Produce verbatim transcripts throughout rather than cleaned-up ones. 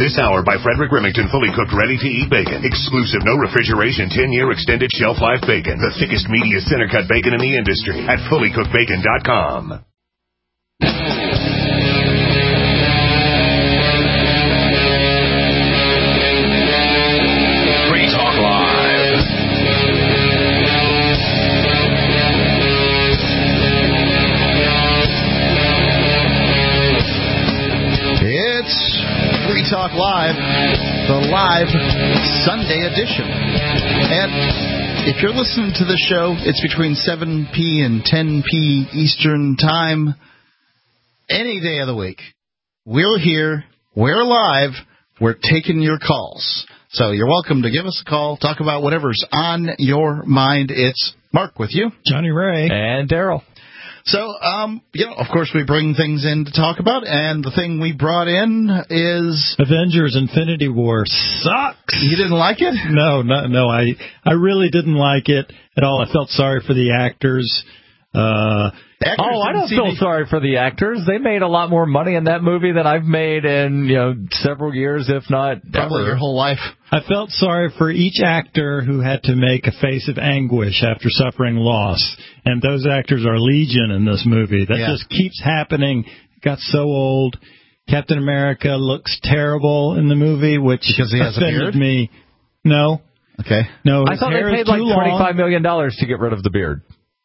This hour by Frederick Remington, fully cooked, ready-to-eat bacon. Exclusive, no refrigeration, ten-year extended shelf life bacon. The thickest, meatiest center-cut bacon in the industry at fully cooked bacon dot com. Free Talk Live. It's Free Talk Live, the live Sunday edition. And if you're listening to the show, it's between seven p.m. and ten p.m. Eastern Time, any day of the week. We're here, we're live, we're taking your calls. So you're welcome to give us a call, talk about whatever's on your mind. It's Mark with you. Johnny Ray. And Daryl. So, um, you know, of course, we bring things in to talk about, and the thing we brought in is Avengers: Infinity War sucks. You didn't like it? No, no, no. I I really didn't like it at all. I felt sorry for the actors. Uh, actors oh, I don't feel the... sorry for the actors. They made a lot more money in that movie than I've made in, you know, several years, if not probably ever. your whole life. I felt sorry for each actor who had to make a face of anguish after suffering loss. And those actors are legion in this movie. That yeah. just keeps happening. It got so old. Captain America looks terrible in the movie, which because he has offended a beard? me. No. Okay. No, I thought they paid like twenty-five million dollars to get rid of the beard.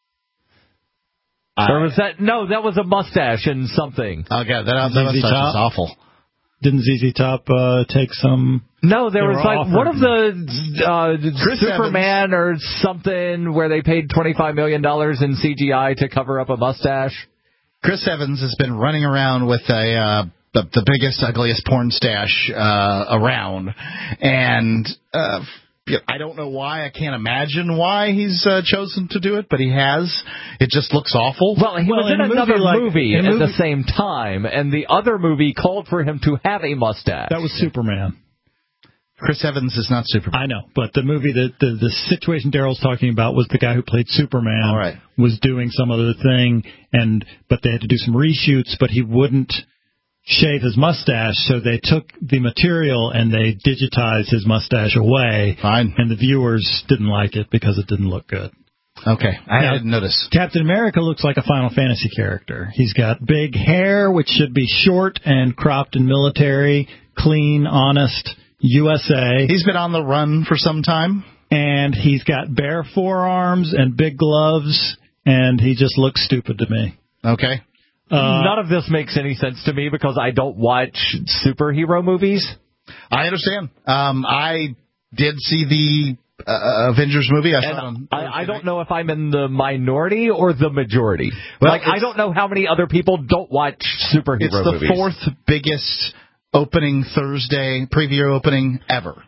I... Or was that? No, that was a mustache and something. Okay, that, that mustache is awful. Didn't Z Z Top uh, take some... No, there was like offered. one of the uh, Superman Evans. or something where they paid twenty-five million dollars in C G I to cover up a mustache. Chris Evans has been running around with a uh, the, the biggest, ugliest porn stash uh, around. And uh, I don't know why. I can't imagine why he's uh, chosen to do it, but he has. It just looks awful. Well, he well, was in, in another movie, movie like, at movie, the same time, and the other movie called for him to have a mustache. That was Superman. Chris Evans is not Superman. I know, but the movie, that the, the situation Daryl's talking about was the guy who played Superman All right. was doing some other thing, and but they had to do some reshoots, but he wouldn't shave his mustache, so they took the material and they digitized his mustache away. Fine. And the viewers didn't like it because it didn't look good. Okay, I now, didn't notice. Captain America looks like a Final Fantasy character. He's got big hair, which should be short and cropped and military, clean, honest, U S A. He's been on the run for some time. And he's got bare forearms and big gloves, and he just looks stupid to me. Okay. Uh, None of this makes any sense to me because I don't watch superhero movies. I understand. Um, I did see the uh, Avengers movie. I, saw it on I, I don't know if I'm in the minority or the majority. Well, like, I don't know how many other people don't watch superhero it's the movies. fourth biggest opening Thursday, preview opening ever.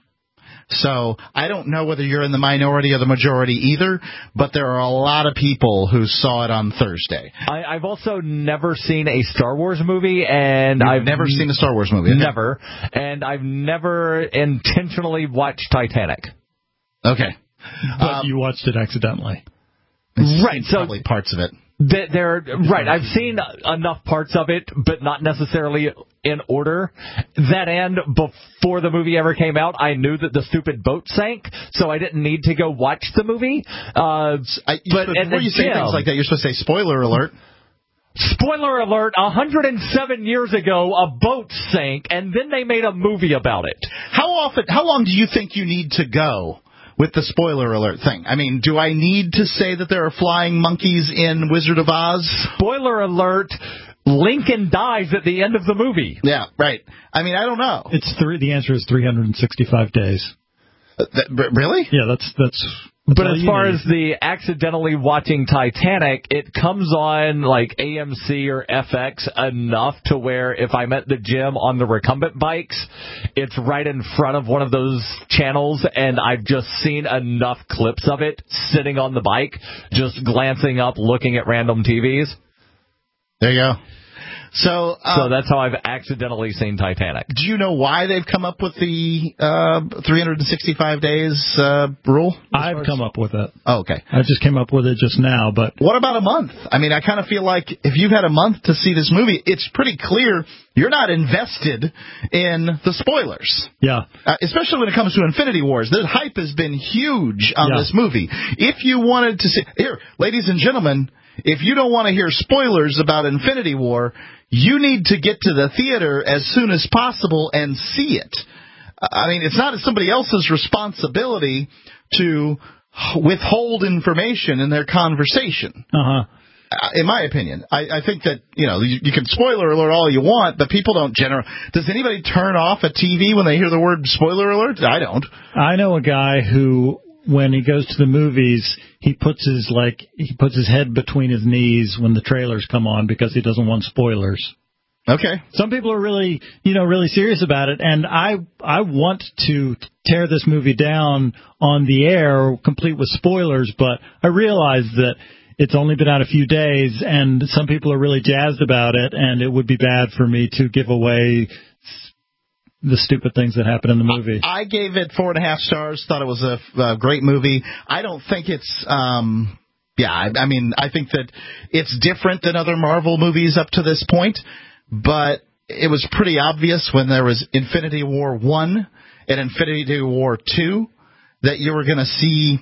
So I don't know whether you're in the minority or the majority either, but there are a lot of people who saw it on Thursday. I, I've also never seen a Star Wars movie, and You've I've never n- seen a Star Wars movie. Okay. Never, and I've never intentionally watched Titanic. Okay, but um, you watched it accidentally, right? So probably parts of it. They're, right. I've seen enough parts of it, but not necessarily in order. That end, before the movie ever came out, I knew that the stupid boat sank, so I didn't need to go watch the movie. Uh, I, but before at the you say gym, things like that, you're supposed to say spoiler alert. Spoiler alert, one hundred seven years ago, a boat sank, and then they made a movie about it. How often, how long do you think you need to go with the spoiler alert thing? I mean, do I need to say that there are flying monkeys in Wizard of Oz? Spoiler alert, Lincoln dies at the end of the movie. Yeah, right. I mean, I don't know. It's three. The answer is three hundred sixty-five days. Uh, that, really? Yeah, that's that's. But as far as the accidentally watching Titanic, it comes on like A M C or F X enough to where if I'm at the gym on the recumbent bikes, it's right in front of one of those channels, and I've just seen enough clips of it sitting on the bike, just glancing up, looking at random T Vs. There you go. So, uh, so that's how I've accidentally seen Titanic. Do you know why they've come up with the uh, three hundred sixty-five days uh, rule? I've come up with it. Oh, okay. I just came up with it just now. But what about a month? I mean, I kind of feel like if you've had a month to see this movie, it's pretty clear you're not invested in the spoilers. Yeah. Uh, especially when it comes to Infinity Wars. The hype has been huge on yeah. this movie. If you wanted to see... Here, ladies and gentlemen, if you don't want to hear spoilers about Infinity War, you need to get to the theater as soon as possible and see it. I mean, it's not somebody else's responsibility to withhold information in their conversation. Uh-huh. In my opinion, I, I think that, you know, you, you can spoiler alert all you want, but people don't generally... Does anybody turn off a T V when they hear the word spoiler alert? I don't. I know a guy who, when he goes to the movies, he puts his, like, he puts his head between his knees when the trailers come on because he doesn't want spoilers. Okay. Some people are really, you know, really serious about it, and I I want to tear this movie down on the air, complete with spoilers, but I realize that it's only been out a few days, and some people are really jazzed about it, and it would be bad for me to give away the stupid things that happen in the movie. I gave it four and a half stars, thought it was a, a great movie. I don't think it's... Um Yeah, I, I mean, I think that it's different than other Marvel movies up to this point, but it was pretty obvious when there was Infinity War one and Infinity War two that you were going to see,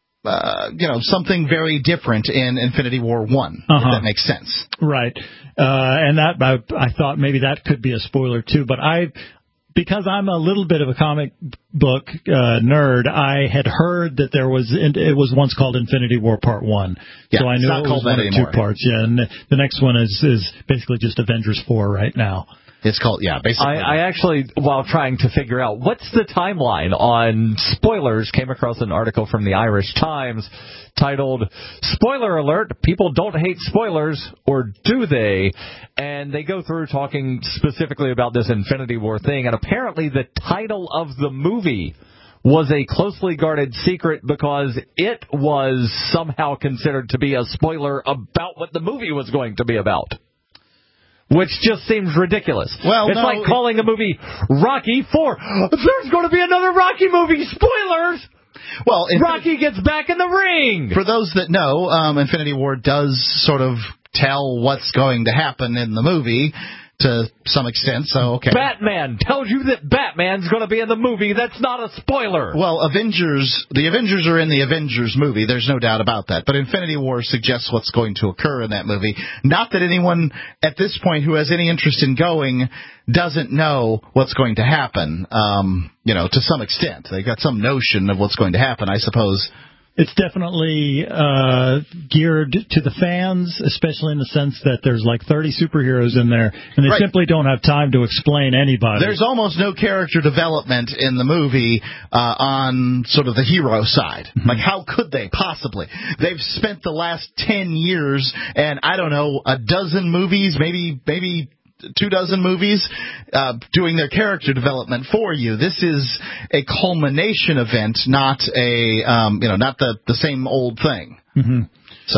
uh, you know, something very different in Infinity War one, uh-huh. if that makes sense. Right. Uh, and that I, I thought maybe that could be a spoiler, too, but I... Because I'm a little bit of a comic book uh, nerd, I had heard that there was it was once called Infinity War Part One, yeah, so I knew it's not it was called one that of anymore. two parts. Yeah, and the next one is is basically just Avengers Four right now. It's called, yeah, basically. I, I actually, while trying to figure out what's the timeline on spoilers, came across an article from the Irish Times titled, "Spoiler Alert, People Don't Hate Spoilers, or Do They?" And they go through talking specifically about this Infinity War thing, and apparently the title of the movie was a closely guarded secret because it was somehow considered to be a spoiler about what the movie was going to be about. Which just seems ridiculous. Well, it's no, like calling a movie Rocky four. There's going to be another Rocky movie. Spoilers! Well, Rocky gets back in the ring. For those that know, um, Infinity War does sort of tell what's going to happen in the movie to some extent, so okay. Batman tells you that Batman's going to be in the movie. That's not a spoiler. Well, Avengers, the Avengers are in the Avengers movie. There's no doubt about that. But Infinity War suggests what's going to occur in that movie. Not that anyone at this point who has any interest in going doesn't know what's going to happen. Um, you know, to some extent. They got some notion of what's going to happen, I suppose. It's definitely uh, geared to the fans, especially in the sense that there's like thirty superheroes in there, and they right. simply don't have time to explain anybody. There's almost no character development in the movie uh, on sort of the hero side. Mm-hmm. Like, how could they possibly? They've spent the last ten years and, I don't know, a dozen movies, maybe maybe... two dozen movies uh, doing their character development for you. This is a culmination event, not a um, you know, not the, the same old thing. Mm-hmm. So,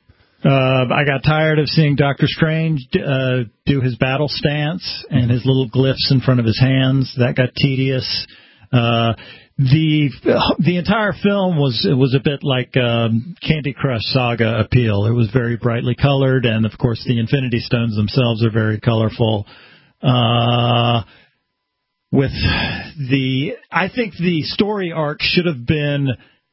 uh, I got tired of seeing Doctor Strange uh, do his battle stance and his little glyphs in front of his hands. That got tedious. Uh, the the entire film was was a bit like um, Candy Crush Saga appeal. It was very brightly colored, and of course the Infinity Stones themselves are very colorful. Uh, with the, I think the story arc should have been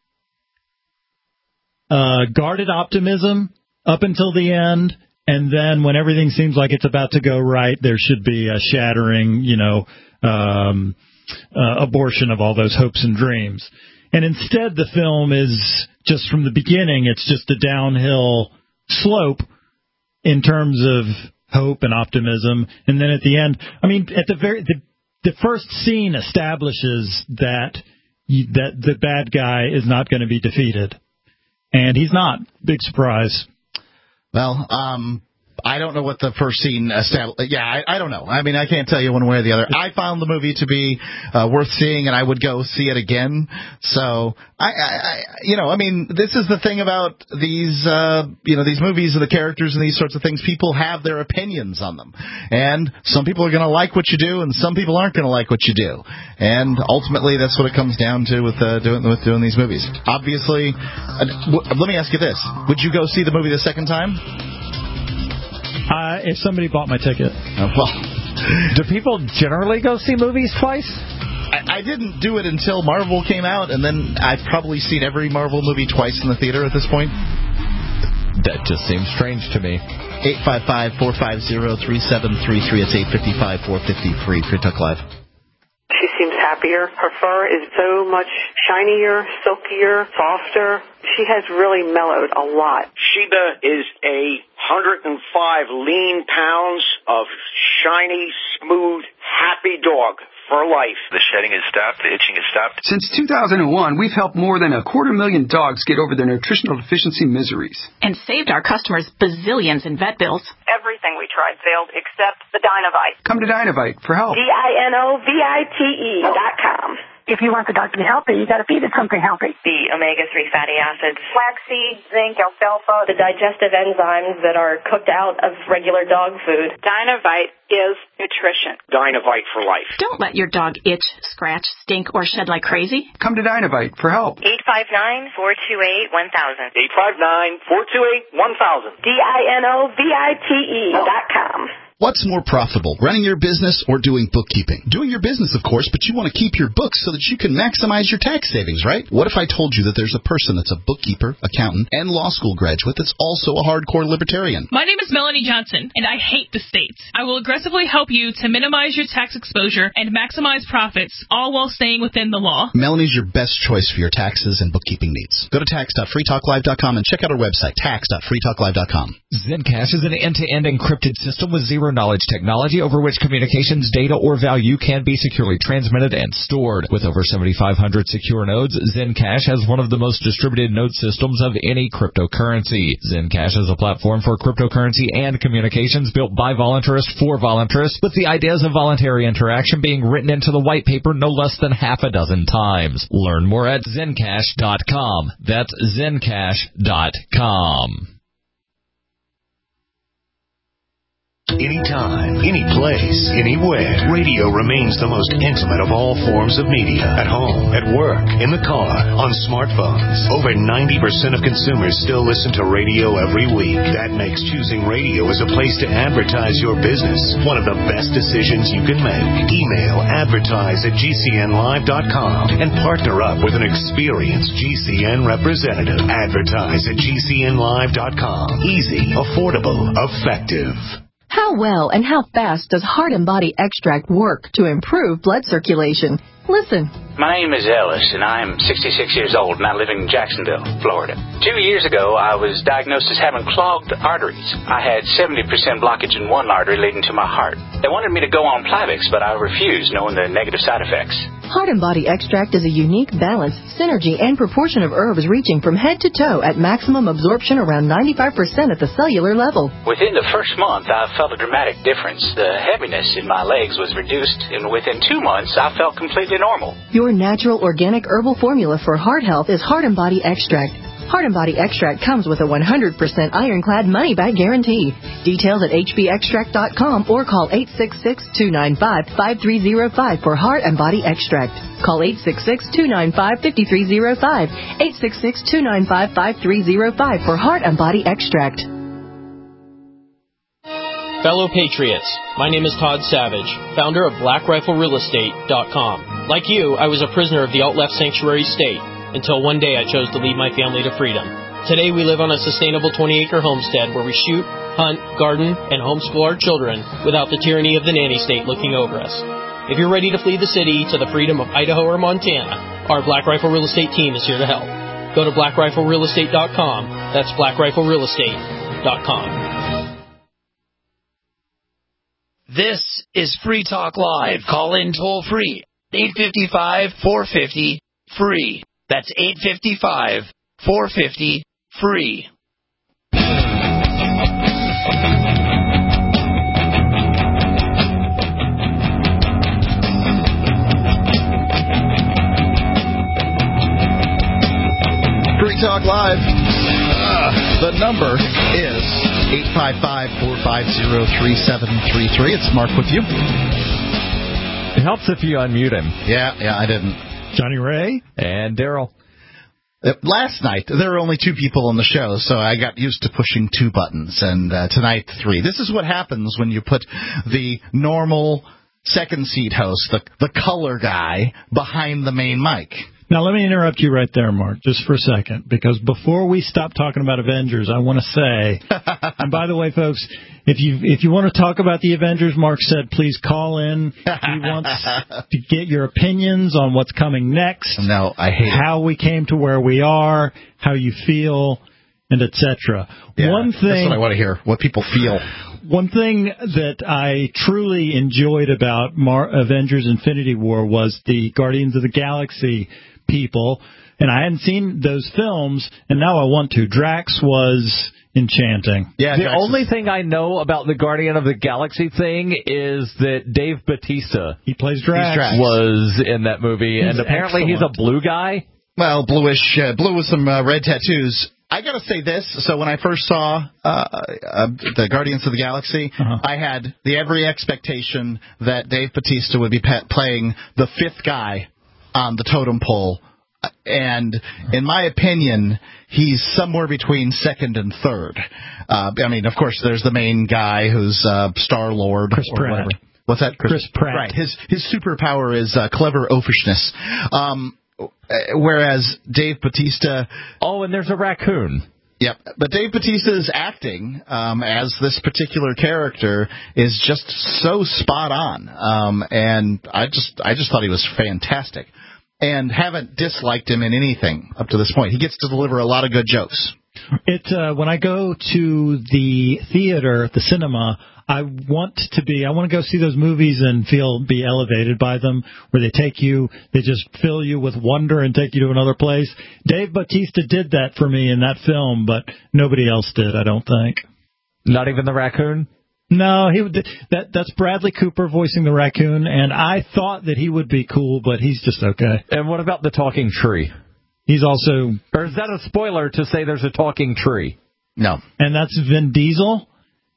uh, guarded optimism up until the end, and then when everything seems like it's about to go right, there should be a shattering, you know. Um, Uh, abortion of all those hopes and dreams. And instead the film is just from the beginning, it's just a downhill slope in terms of hope and optimism. And then at the end, I mean, at the very, the, the first scene establishes that, you, that the bad guy is not going to be defeated. And he's not. Big surprise. Well, um, I don't know what the first scene established. Yeah, I, I don't know. I mean, I can't tell you one way or the other. I found the movie to be uh, worth seeing, and I would go see it again. So, I, I, I, you know, I mean, this is the thing about these, uh, you know, these movies and the characters and these sorts of things. People have their opinions on them, and some people are going to like what you do, and some people aren't going to like what you do. And ultimately, that's what it comes down to with uh, doing with doing these movies. Obviously, uh, w- let me ask you this: would you go see the movie the second time? Uh, if somebody bought my ticket. Uh, well, do people generally go see movies twice? I, I didn't do it until Marvel came out, and then I've probably seen every Marvel movie twice in the theater at this point. That just seems strange to me. eight five five, four five zero, three seven three three. It's eight five five, four five zero, free. Free Talk Live. She seems happier. Her fur is so much shinier, silkier, softer. She has really mellowed a lot. Sheba is a one hundred five lean pounds of shiny, smooth, happy dog for life. The shedding has stopped. The itching has stopped. Since two thousand one, we've helped more than a quarter million dogs get over their nutritional deficiency miseries. And saved our customers bazillions in vet bills. Everything we tried failed except the Dynovite. Come to Dynovite for help. D I N O V I T E dot com. If you want the dog to be healthy, you got to feed it something healthy. The omega three fatty acids, flaxseed, zinc, alfalfa, the digestive enzymes that are cooked out of regular dog food. Dynovite is nutrition. Dynovite for life. Don't let your dog itch, scratch, stink, or shed like crazy. Come to Dynovite for help. eight five nine, four two eight, one thousand. eight five nine, four two eight, one thousand. D I N O V I T E dot com. What's more profitable, running your business or doing bookkeeping? Doing your business, of course, but you want to keep your books so that you can maximize your tax savings, right? What if I told you that there's a person that's a bookkeeper, accountant, and law school graduate that's also a hardcore libertarian? My name is Melanie Johnson, and I hate the states. I will aggressively help you to minimize your tax exposure and maximize profits, all while staying within the law. Melanie's your best choice for your taxes and bookkeeping needs. Go to tax dot free talk live dot com and check out our website, tax dot free talk live dot com. Zencash is an end-to-end encrypted system with zero-knowledge technology over which communications, data, or value can be securely transmitted and stored. With over seventy-five hundred secure nodes, Zencash has one of the most distributed node systems of any cryptocurrency. Zencash is a platform for cryptocurrency and communications built by voluntarists for voluntarists, with the ideas of voluntary interaction being written into the white paper no less than half a dozen times. Learn more at zencash dot com. That's zencash dot com. Anytime, any place, anywhere, radio remains the most intimate of all forms of media. At home, at work, in the car, on smartphones. Over ninety percent of consumers still listen to radio every week. That makes choosing radio as a place to advertise your business one of the best decisions you can make. Email advertise at G C N live dot com and partner up with an experienced G C N representative. Advertise at G C N live dot com. Easy, affordable, effective. How well and how fast does Heart and Body Extract work to improve blood circulation? Listen. My name is Ellis, and I am sixty-six years old, and I live in Jacksonville, Florida. Two years ago, I was diagnosed as having clogged arteries. I had seventy percent blockage in one artery leading to my heart. They wanted me to go on Plavix, but I refused, knowing the negative side effects. Heart and Body Extract is a unique balance, synergy, and proportion of herbs reaching from head to toe at maximum absorption around ninety-five percent at the cellular level. Within the first month, I felt a dramatic difference. The heaviness in my legs was reduced, and within two months, I felt completely normal. Your natural organic herbal formula for heart health is Heart and Body Extract. Heart and Body Extract comes with a one hundred percent ironclad money-back guarantee. Details at H B extract dot com or call eight six six, two nine five, five three zero five for Heart and Body Extract. Call eight six six, two nine five, five three zero five, eight six six, two nine five, five three zero five for Heart and Body Extract. Fellow Patriots, my name is Todd Savage, founder of Black Rifle Real Estate dot com. Like you, I was a prisoner of the alt-left sanctuary state until one day I chose to lead my family to freedom. Today we live on a sustainable twenty-acre homestead where we shoot, hunt, garden, and homeschool our children without the tyranny of the nanny state looking over us. If you're ready to flee the city to the freedom of Idaho or Montana, our Black Rifle Real Estate team is here to help. Go to Black Rifle Real Estate dot com. That's Black Rifle Real Estate dot com. This is Free Talk Live. Call in toll free. eight five five, four five zero, free. That's eight five five, four five zero, free. Talk Live. Uh, the number is eight five five, four five zero, three seven three three. It's Mark with you. It helps if you unmute him. Yeah, yeah, I didn't. Johnny Ray. And Daryl. Uh, last night, there were only two people on the show, so I got used to pushing two buttons, and uh, tonight, three. This is what happens when you put the normal second seat host, the, the color guy, behind the main mic. Now, let me interrupt you right there, Mark, just for a second, because before we stop talking about Avengers, I want to say, and by the way, folks, if you if you want to talk about the Avengers, Mark said, please call in. He wants to get your opinions on what's coming next. No, I hate how it. we came to where we are, how you feel, and et cetera. Yeah, One thing, that's what I want to hear, what people feel. One thing that I truly enjoyed about Mar- Avengers Infinity War was the Guardians of the Galaxy people, and I hadn't seen those films, and now I want to. Drax was enchanting. Yeah, the Drax only is... thing I know about the Guardian of the Galaxy thing is that Dave Bautista he plays Drax. Drax. was in that movie, he's and apparently excellent. he's a blue guy. Well, bluish, uh, blue with some uh, red tattoos. I got to say this. So when I first saw uh, uh, the Guardians of the Galaxy, uh-huh. I had the every expectation that Dave Bautista would be pe- playing the fifth guy on the totem pole. And in my opinion, he's somewhere between second and third. Uh, I mean, of course, there's the main guy who's uh, Star-Lord. Chris or Pratt. whatever. What's that? Chris, Chris Pratt. Right. His, his superpower is uh, clever oafishness. Um Whereas Dave Bautista... Oh, and there's a raccoon. Yep. But Dave Bautista's acting um, as this particular character is just so spot on. Um, and I just I just thought he was fantastic. And haven't disliked him in anything up to this point. He gets to deliver a lot of good jokes. It uh, when I go to the theater, the cinema, I want to be, I want to go see those movies and feel, be elevated by them, where they take you, they just fill you with wonder and take you to another place. Dave Bautista did that for me in that film, but nobody else did, I don't think. Not even the raccoon? No, he would, that that's Bradley Cooper voicing the raccoon, and I thought that he would be cool, but he's just okay. And what about the talking tree? He's also... Or is that a spoiler to say there's a talking tree? No. And that's Vin Diesel.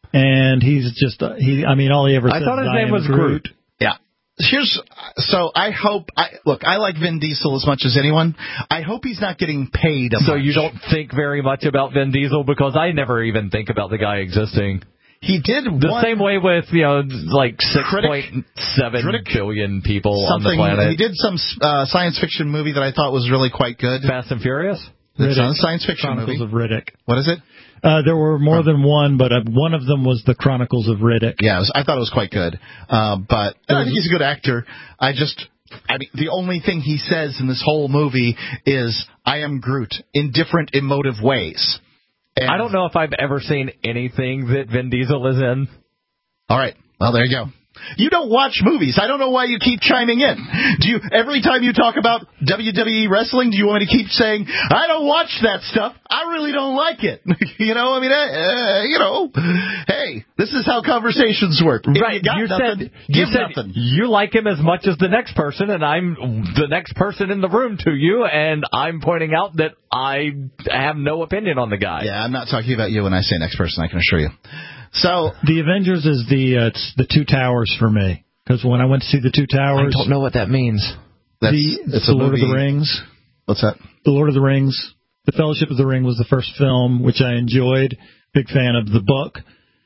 And he's just, uh, he. I mean, all he ever said I thought his is, name I was Groot. Groot. Yeah. Here's, so I hope, I look, I like Vin Diesel as much as anyone. I hope he's not getting paid a So much. you don't think very much about Vin Diesel? Because I never even think about the guy existing. He did the one, same way with, you know, like six point seven billion people on the planet. He did some uh, science fiction movie that I thought was really quite good. Fast and Furious? It's a science fiction Chronicles movie. of Riddick. What is it? Uh, there were more than one, but uh, one of them was the Chronicles of Riddick. Yeah, it was, I thought it was quite good. Uh, but I think he's a good actor. I just, I mean, the only thing he says in this whole movie is, I am Groot, in different emotive ways. And I don't know if I've ever seen anything that Vin Diesel is in. All right. Well, there you go. You don't watch movies. I don't know why you keep chiming in. Do you every time you talk about W W E wrestling, do you want me to keep saying, I don't watch that stuff. I really don't like it. you know, I mean, uh, you know, hey, this is how conversations work. If Right. You, got you nothing, said you give said nothing. you like him as much as the next person, and I'm the next person in the room to you, and I'm pointing out that I have no opinion on the guy. Yeah, I'm not talking about you when I say next person, I can assure you. So the Avengers is the uh, it's the Two Towers for me, because when I went to see the Two Towers, I don't know what that means. That's, the, it's the a Lord movie. of the Rings. What's that? The Lord of the Rings. The Fellowship of the Ring was the first film, which I enjoyed. Big fan of the book.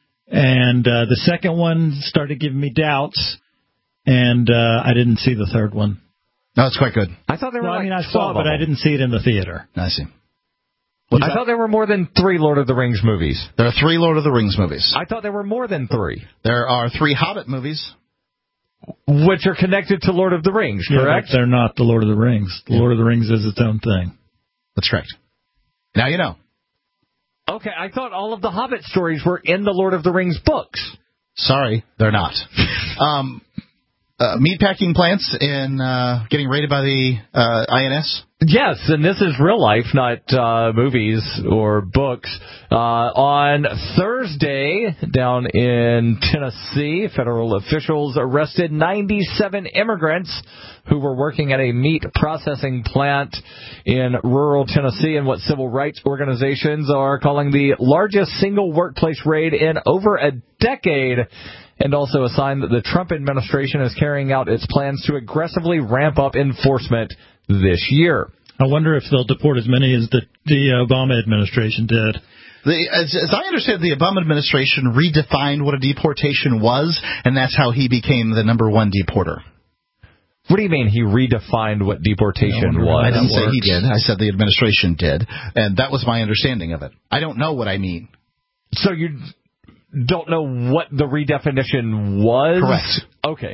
And uh, the second one started giving me doubts, and uh, I didn't see the third one. No, it's quite good. I thought there were well, like I mean, I saw it, but I didn't see it in the theater. I see. What's I that? thought there were more than three Lord of the Rings movies. There are three Lord of the Rings movies. I thought there were more than three. There are three Hobbit movies. Which are connected to Lord of the Rings, correct? Yeah, they're not the Lord of the Rings. The yeah. Lord of the Rings is its own thing. That's correct. Now you know. Okay, I thought all of the Hobbit stories were in the Lord of the Rings books. Sorry, they're not. um, uh, meatpacking plants in uh, getting raided by the uh, I N S. Yes, and this is real life, not uh, movies or books. Uh, on Thursday, down in Tennessee, federal officials arrested ninety-seven immigrants who were working at a meat processing plant in rural Tennessee in what civil rights organizations are calling the largest single workplace raid in over a decade, and also a sign that the Trump administration is carrying out its plans to aggressively ramp up enforcement this year. I wonder if they'll deport as many as the, the Obama administration did. The, as, as I understand, the Obama administration redefined what a deportation was, and that's how he became the number one deporter. What do you mean he redefined what deportation no, was? I didn't say he did. I said the administration did, and that was my understanding of it. I don't know what I mean. So you don't know what the redefinition was? Correct. Okay.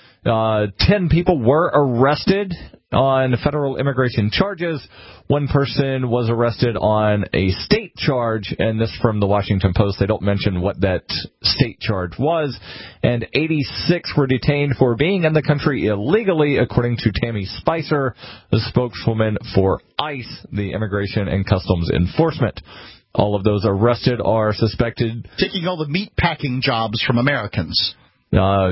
Uh, ten people were arrested on federal immigration charges. One person was arrested on a state charge, and this from the Washington Post. They don't mention what that state charge was. And eighty-six were detained for being in the country illegally, according to Tammy Spicer, the spokeswoman for ICE, the Immigration and Customs Enforcement. All of those arrested are suspected... taking all the meat packing jobs from Americans. Uh...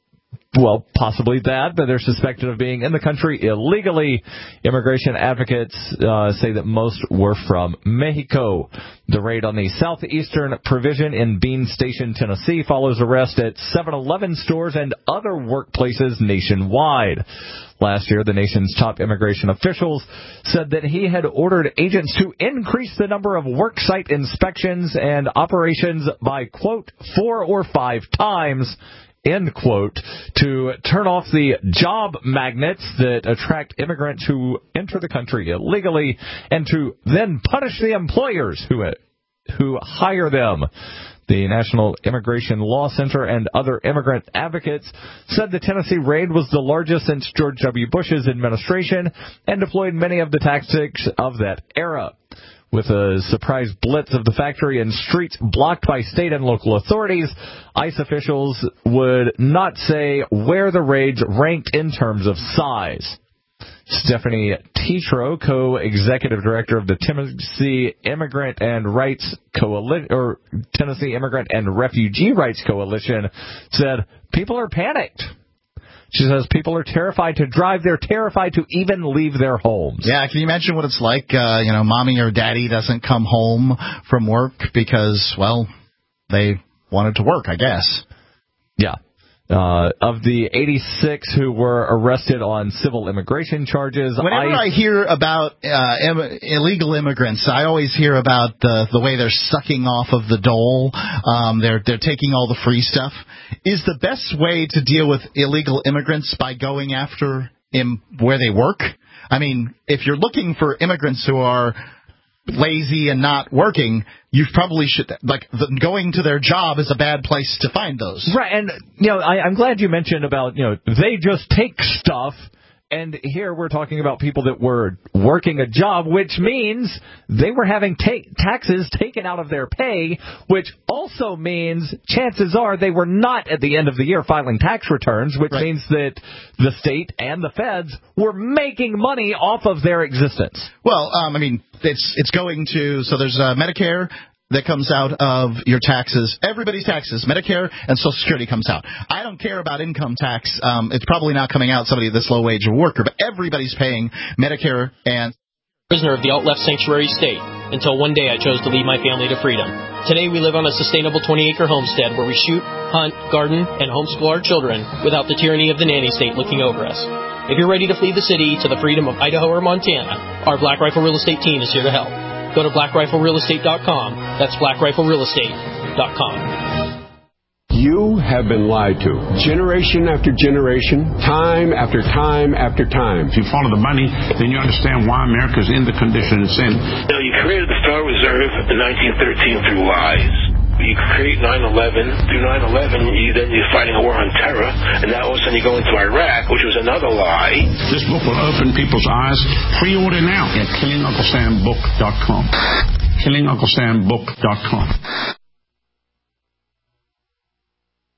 Well, possibly that, but they're suspected of being in the country illegally. Immigration advocates uh, say that most were from Mexico. The raid on the southeastern provision in Bean Station, Tennessee, follows arrest at seven eleven stores and other workplaces nationwide. Last year, the nation's top immigration officials said that he had ordered agents to increase the number of worksite inspections and operations by, quote, four or five times, end quote, to turn off the job magnets that attract immigrants who enter the country illegally, and to then punish the employers who who hire them. The National Immigration Law Center and other immigrant advocates said the Tennessee raid was the largest since George W. Bush's administration and deployed many of the tactics of that era. With a surprise blitz of the factory and streets blocked by state and local authorities, ICE officials would not say where the raids ranked in terms of size. Stephanie Tetro, co-executive director of the Tennessee Immigrant and Rights Coalition, or Tennessee Immigrant and Refugee Rights Coalition, said people are panicked. She says people are terrified to drive. They're terrified to even leave their homes. Yeah, can you imagine what it's like? Uh, you know, mommy or daddy doesn't come home from work because, well, they wanted to work, I guess. Yeah. Uh, of the eighty-six who were arrested on civil immigration charges, whenever I, I hear about uh, Im- illegal immigrants, I always hear about the the way they're sucking off of the dole. Um, they're they're taking all the free stuff. Is the best way to deal with illegal immigrants by going after im- where they work? I mean, if you're looking for immigrants who are lazy and not working, you probably should, like, the, going to their job is a bad place to find those. Right, and, you know, I, I'm glad you mentioned about, you know, they just take stuff, and here we're talking about people that were working a job, which means they were having ta- taxes taken out of their pay, which also means chances are they were not at the end of the year filing tax returns, which right. means that the state and the feds were making money off of their existence. Well, um, I mean, it's it's going to, so there's uh, Medicare that comes out of your taxes, everybody's taxes, Medicare and Social Security comes out. I don't care about income tax. Um, it's probably not coming out somebody this low wage worker, but everybody's paying Medicare and... Prisoner of the alt-left sanctuary state, until one day I chose to lead my family to freedom. Today we live on a sustainable twenty-acre homestead where we shoot, hunt, garden, and homeschool our children without the tyranny of the nanny state looking over us. If you're ready to flee the city to the freedom of Idaho or Montana, our Black Rifle Real Estate team is here to help. Go to black rifle real estate dot com. That's black rifle real estate dot com. You have been lied to. Generation after generation, time after time after time. If you follow the money, then you understand why America's in the condition it's in. You know, you created the Federal Reserve in nineteen thirteen through lies. You create nine eleven. Through nine eleven, you, then you're fighting a war on terror, and now all of a sudden you go into Iraq, which was another lie. This book will open people's eyes. Pre-order now at killing uncle sam book dot com. killing uncle sam book dot com.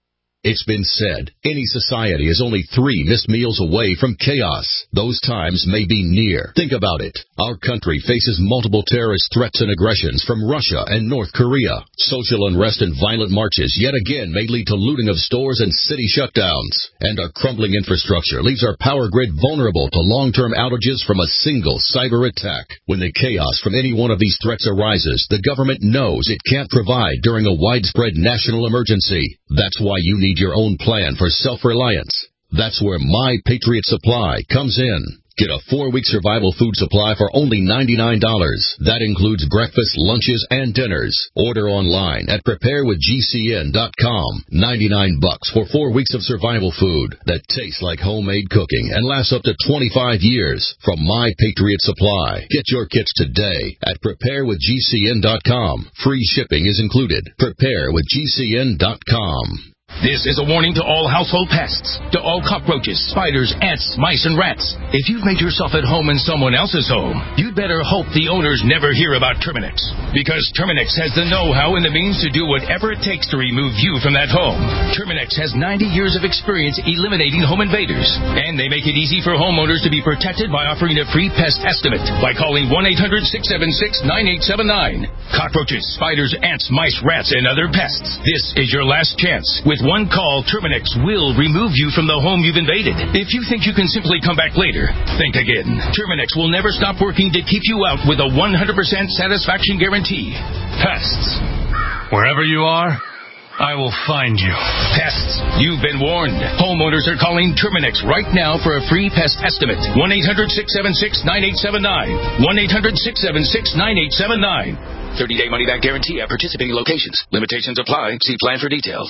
It's been said, any society is only three missed meals away from chaos. Those times may be near. Think about it. Our country faces multiple terrorist threats and aggressions from Russia and North Korea. Social unrest and violent marches yet again may lead to looting of stores and city shutdowns. And our crumbling infrastructure leaves our power grid vulnerable to long-term outages from a single cyber attack. When the chaos from any one of these threats arises, the government knows it can't provide during a widespread national emergency. That's why you need your own plan for self-reliance. That's where My Patriot Supply comes in. Get a four-week survival food supply for only ninety-nine dollars. That includes breakfast, lunches, and dinners. Order online at prepare with G C N dot com. ninety-nine bucks for four weeks of survival food that tastes like homemade cooking and lasts up to twenty-five years from My Patriot Supply. Get your kits today at prepare with G C N dot com. Free shipping is included. prepare with G C N dot com. This is a warning to all household pests, to all cockroaches, spiders, ants, mice, and rats. If you've made yourself at home in someone else's home, you'd better hope the owners never hear about Terminix. Because Terminix has the know-how and the means to do whatever it takes to remove you from that home. Terminix has ninety years of experience eliminating home invaders. And they make it easy for homeowners to be protected by offering a free pest estimate by calling one eight hundred six seven six nine eight seven nine. Cockroaches, spiders, ants, mice, rats, and other pests. This is your last chance. With one call, Terminix will remove you from the home you've invaded. If you think you can simply come back later, think again. Terminix will never stop working to keep you out with a one hundred percent satisfaction guarantee. Pests. Wherever you are, I will find you. Pests. You've been warned. Homeowners are calling Terminix right now for a free pest estimate. one eight hundred six seven six nine eight seven nine. one eight hundred six seven six nine eight seven nine. thirty-day money-back guarantee at participating locations. Limitations apply. See plan for details.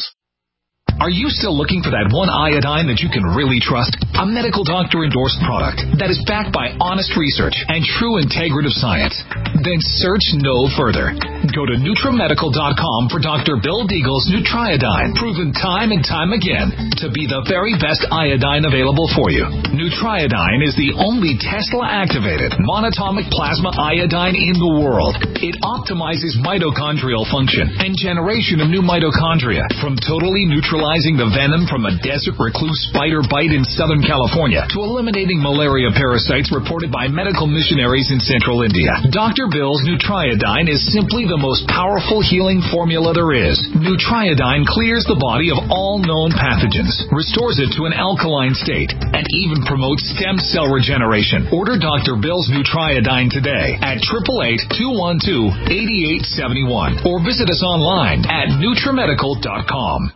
Are you still looking for that one iodine that you can really trust? A medical doctor-endorsed product that is backed by honest research and true integrative science? Then search no further. Go to Nutramedical dot com for Doctor Bill Deagle's Nutriodine, proven time and time again to be the very best iodine available for you. Nutriodine is the only Tesla-activated monatomic plasma iodine in the world. It optimizes mitochondrial function and generation of new mitochondria from totally neutralizing the venom from a desert recluse spider bite in Southern California to eliminating malaria parasites reported by medical missionaries in central India. Doctor Bill's Nutriodine is simply the most powerful healing formula there is. Nutriodine clears the body of all known pathogens, restores it to an alkaline state, and even promotes stem cell regeneration. Order Doctor Bill's Nutriodine today at eight eight eight, two one two, eight eight seven one or visit us online at Nutramedical dot com.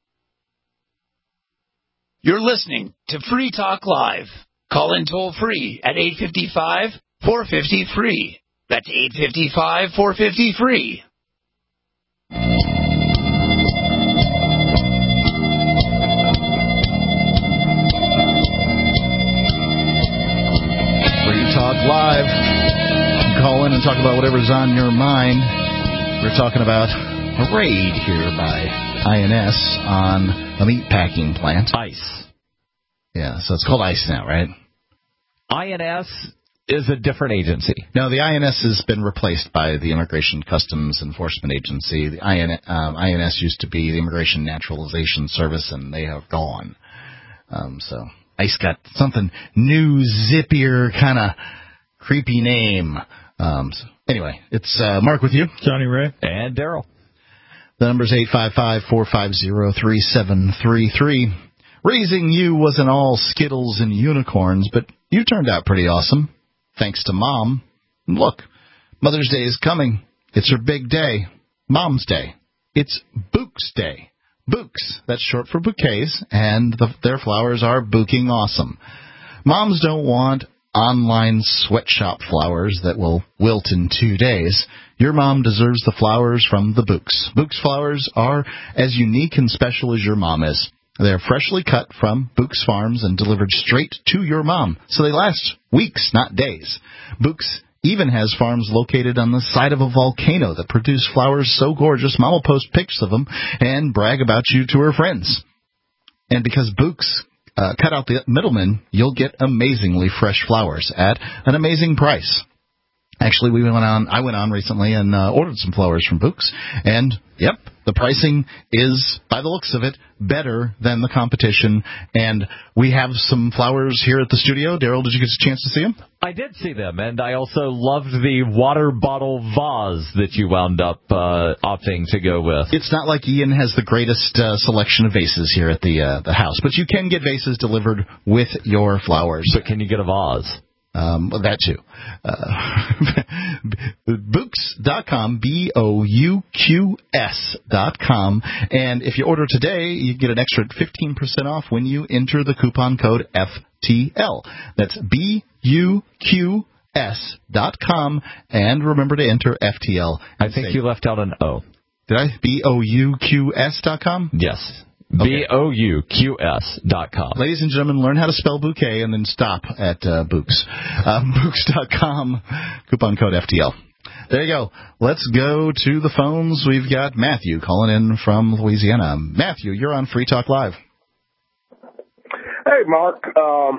You're listening to Free Talk Live. Call in toll free at eight five five, four five zero, free. That's eight five five, four five zero, free. Free Talk Live. Call in and talk about whatever's on your mind. We're talking about a raid here by I N S on a meatpacking plant. ICE. Yeah, so it's called ICE now, right? I N S is a different agency. No, the I N S has been replaced by the Immigration Customs Enforcement Agency. The I N S, um, I N S used to be the Immigration Naturalization Service, and they have gone. Um, so ICE got something new, zippier, kind of creepy name. Um, so anyway, it's uh, Mark with you. Johnny Ray. And Daryl. The number's eight five five, four five zero, three seven three three. Raising you wasn't all Skittles and unicorns, but you turned out pretty awesome. Thanks to Mom. And look, Mother's Day is coming. It's her big day. Mom's Day. It's Bouquets Day. Bouquets, that's short for bouquets, and the, their flowers are bouquing awesome. Moms don't want online sweatshop flowers that will wilt in two days. Your mom deserves the flowers from the Bouquets. Bouquets flowers are as unique and special as your mom is. They're freshly cut from Bouquets Farms and delivered straight to your mom, so they last weeks, not days. Bouquets even has farms located on the side of a volcano that produce flowers so gorgeous, Mom will post pictures of them and brag about you to her friends. And because Bouquets uh, cut out the middleman, you'll get amazingly fresh flowers at an amazing price. Actually, we went on. I went on recently and uh, ordered some flowers from Books, and yep, the pricing is, by the looks of it, better than the competition. And we have some flowers here at the studio. Daryl, did you get a chance to see them? I did see them, and I also loved the water bottle vase that you wound up uh, opting to go with. It's not like Ian has the greatest uh, selection of vases here at the uh, the house, but you can get vases delivered with your flowers. But can you get a vase? Um, that too. Uh, Books dot com, B O U Q S dot com. And if you order today, you get an extra fifteen percent off when you enter the coupon code F T L. That's B U Q S dot com. And remember to enter F T L. I think you left out an O. Did I? B O U Q S dot com? Yes. B O U Q S dot com. Ladies and gentlemen, learn how to spell bouquet and then stop at uh, Books. Um, Books dot com, coupon code F T L. There you go. Let's go to the phones. We've got Matthew calling in from Louisiana. Matthew, you're on Free Talk Live. Hey, Mark. Um,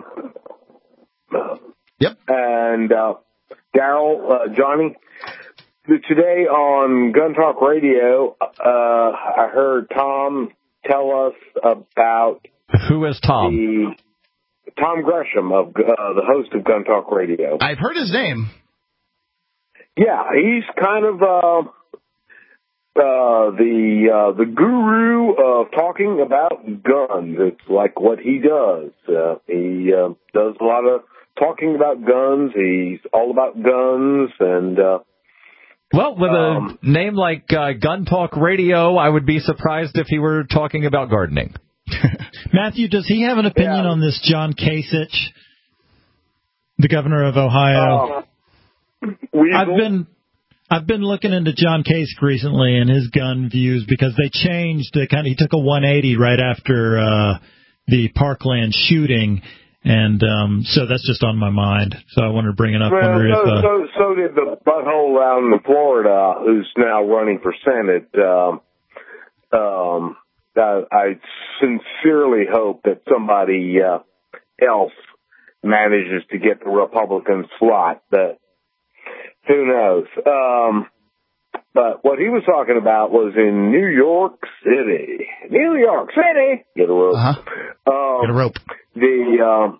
yep. And uh, Daryl, uh, Johnny. Today on Gun Talk Radio, uh, I heard Tom tell us about who is Tom? The, Tom Gresham, of uh, the host of Gun Talk Radio. I've heard his name. Yeah, he's kind of uh, uh, the uh, the guru of talking about guns. It's like what he does. Uh, he uh, does a lot of talking about guns. He's all about guns and. Uh, Well, with a um, name like uh, Gun Talk Radio, I would be surprised if he were talking about gardening. Matthew, does he have an opinion yeah. on this John Kasich, the governor of Ohio? Uh, I've been I've been looking into John Kasich recently and his gun views because they changed. The kind of, he took a one eighty right after uh, the Parkland shooting. And um, so that's just on my mind. So I wanted to bring it up. Well, Wonder so, if, uh, so, so did the butthole out in Florida who's now running for Senate. Um, um, I, I sincerely hope that somebody uh, else manages to get the Republican slot, but who knows? Um, but what he was talking about was in New York City. New York City! Get a rope. Uh-huh. Um, Get a rope. The um,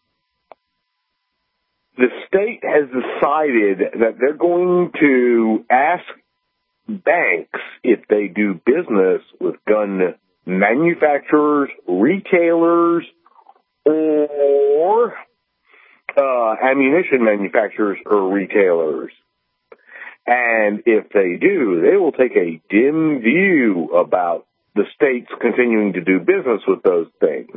the state has decided that they're going to ask banks if they do business with gun manufacturers, retailers, or uh, ammunition manufacturers or retailers. And if they do, they will take a dim view about the states continuing to do business with those things.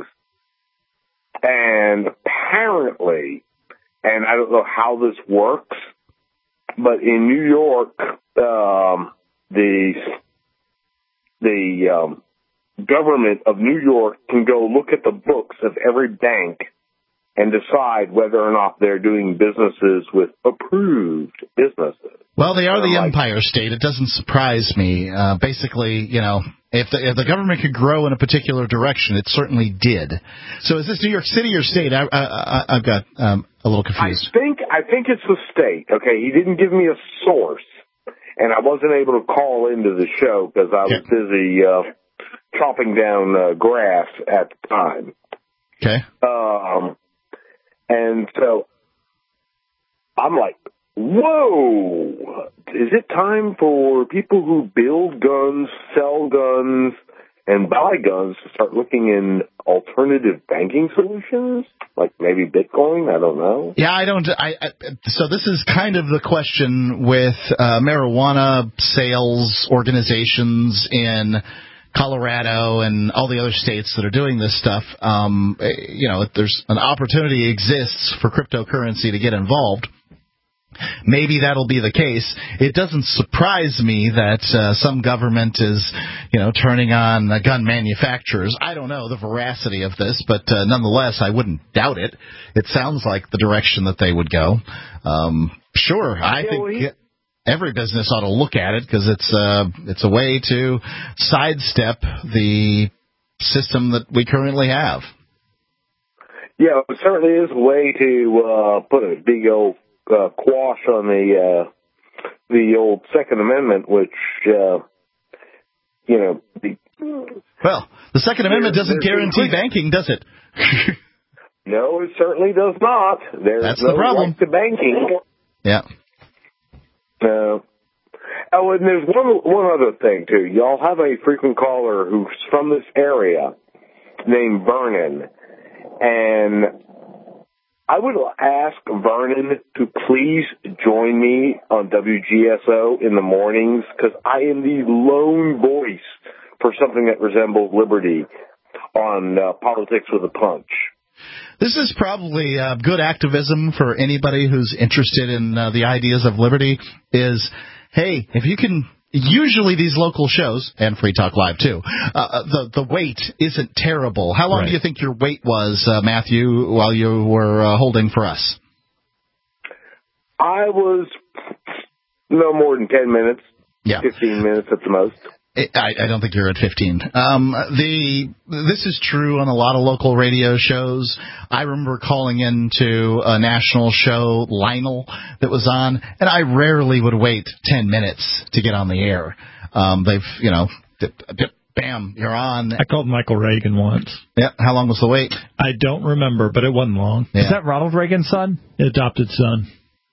And apparently, and I don't know how this works, but in New York, um, the the um, government of New York can go look at the books of every bank and decide whether or not they're doing businesses with approved businesses. Well, they are the Empire State. It doesn't surprise me. Uh, basically, you know, if the, if the government could grow in a particular direction, it certainly did. So is this New York City or state? I, I, I, I've got um, a little confused. I think I think it's the state. Okay, he didn't give me a source, and I wasn't able to call into the show because I was yeah. busy uh, chopping down uh, grass at the time. Okay. Um, and so I'm like, whoa, is it time for people who build guns, sell guns, and buy guns to start looking in alternative banking solutions? Like maybe Bitcoin? I don't know. Yeah, I don't. I, I so this is kind of the question with uh, marijuana sales organizations in Colorado and all the other states that are doing this stuff. Um, you know, if there's an opportunity exists for cryptocurrency to get involved, maybe that'll be the case. It doesn't surprise me that uh, some government is, you know, turning on uh, gun manufacturers. I don't know the veracity of this, but uh, nonetheless, I wouldn't doubt it. It sounds like the direction that they would go. Um, sure, I yeah, think well, he- every business ought to look at it because it's uh, it's a way to sidestep the system that we currently have. Yeah, it certainly is a way to uh, put a big old uh, quash on the uh, the old Second Amendment, which uh, you know. The, well, the Second Amendment doesn't guarantee banking, does it? No, it certainly does not. There's That's no the problem. right to banking. Yeah. Uh, oh, and there's one one other thing too. Y'all have a frequent caller who's from this area named Vernon, and I would ask Vernon to please join me on W G S O in the mornings, because I am the lone voice for something that resembles liberty on uh, Politics with a Punch. This is probably uh, good activism for anybody who's interested in uh, the ideas of liberty is, hey, if you can, usually these local shows, and Free Talk Live too, uh, the the wait isn't terrible. How long Right. do you think your wait was, uh, Matthew, while you were uh, holding for us? I was no more than ten minutes, yeah. fifteen minutes at the most. I, I don't think you're at fifteen. Um, the this is true on a lot of local radio shows. I remember calling into a national show, Lionel, that was on, and I rarely would wait ten minutes to get on the air. Um, they've, you know, dip, dip, bam, you're on. I called Michael Reagan once. Yeah, how long was the wait? I don't remember, but it wasn't long. Yeah. Is that Ronald Reagan's son? Adopted son.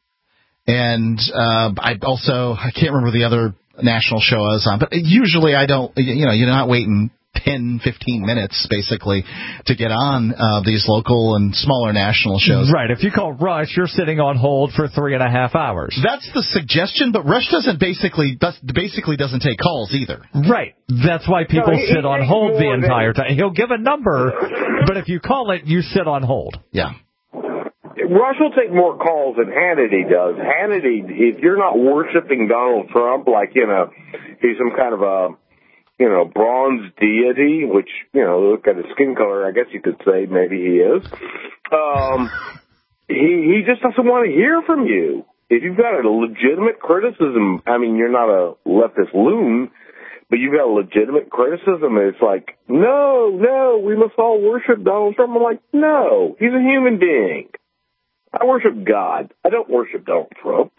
And uh, I also, I can't remember the other national show I was on, but usually I don't, you know, you're not waiting ten, fifteen minutes, basically, to get on uh, these local and smaller national shows. Right. If you call Rush, you're sitting on hold for three and a half hours. That's the suggestion, but Rush doesn't basically does, basically doesn't take calls either. Right. That's why people No, he- sit he on takes hold the more than- entire time. He'll give a number, but if you call it, you sit on hold. Yeah. Rush will take more calls than Hannity does. Hannity, if you're not worshiping Donald Trump like, you know, he's some kind of a, you know, bronze deity, which, you know, look at his skin color, I guess you could say maybe he is. Um, he, he just doesn't want to hear from you. If you've got a legitimate criticism, I mean, you're not a leftist loon, but you've got a legitimate criticism, and it's like, no, no, we must all worship Donald Trump. I'm like, no, he's a human being. I worship God. I don't worship Donald Trump.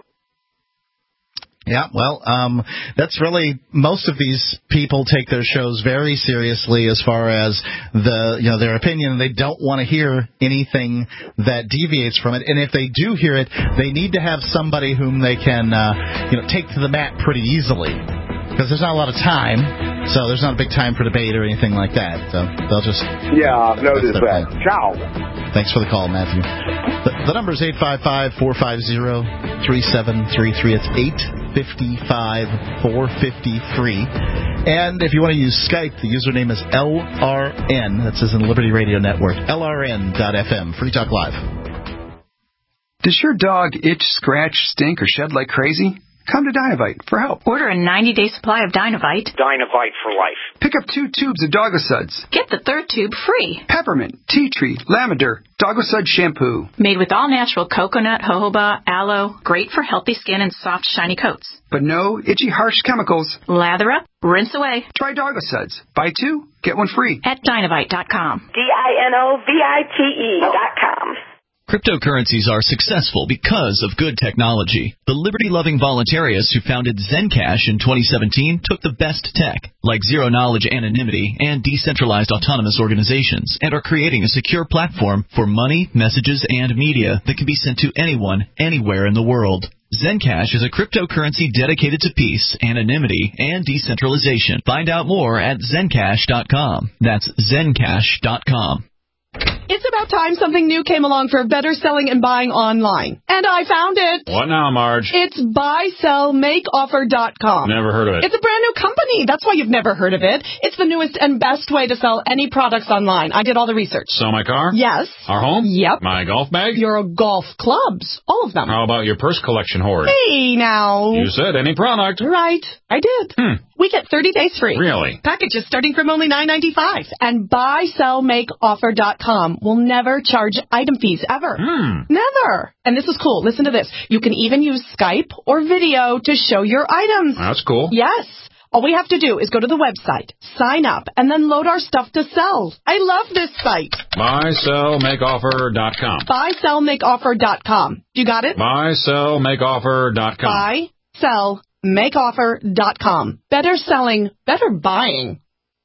Yeah, well, um, that's really, most of these people take their shows very seriously as far as the, you know, their opinion. They don't want to hear anything that deviates from it. And if they do hear it, they need to have somebody whom they can, uh, you know, take to the mat pretty easily. Because there's not a lot of time, so there's not a big time for debate or anything like that. So they'll just... Yeah, I've noticed that. Plan. Ciao. Thanks for the call, Matthew. The, the number is eight five five, four five zero, three seven three three. It's eight five five, four five zero, free. And if you want to use Skype, the username is L R N. That says in Liberty Radio Network. L R N dot F M. Free Talk Live. Does your dog itch, scratch, stink, or shed like crazy? Come to Dynovite for help. Order a ninety-day supply of Dynovite. Dynovite for life. Pick up two tubes of Dogosuds. Get the third tube free. Peppermint, tea tree, lavender, Dogosud shampoo. Made with all-natural coconut, jojoba, aloe. Great for healthy skin and soft, shiny coats. But no itchy, harsh chemicals. Lather up, rinse away. Try Dogosuds. Buy two, get one free. At Dynovite dot com. D I N O V I T E dot com. Cryptocurrencies are successful because of good technology. The liberty-loving voluntarists who founded Zencash in twenty seventeen took the best tech, like zero-knowledge anonymity and decentralized autonomous organizations, and are creating a secure platform for money, messages, and media that can be sent to anyone, anywhere in the world. Zencash is a cryptocurrency dedicated to peace, anonymity, and decentralization. Find out more at Zencash dot com. That's Zencash dot com. It's about time something new came along for better selling and buying online. And I found it. What now, Marge? It's buy sell make offer dot com. Never heard of it. It's a brand new company. That's why you've never heard of it. It's the newest and best way to sell any products online. I did all the research. Sell my car? Yes. Our home? Yep. My golf bag? Your golf clubs. All of them. How about your purse collection hoard? Hey, now. You said any product. Right. I did. Hmm. We get thirty days free. Really? Packages starting from only nine ninety-five. And buy sell make offer dot com will never charge item fees ever. Hmm. Never. And this is cool. Listen to this. You can even use Skype or video to show your items. That's cool. Yes. All we have to do is go to the website, sign up, and then load our stuff to sell. I love this site. buy sell make offer dot com. buy sell make offer dot com. You got it? buy sell make offer dot com. buy sell make offer dot com. Better selling, better buying.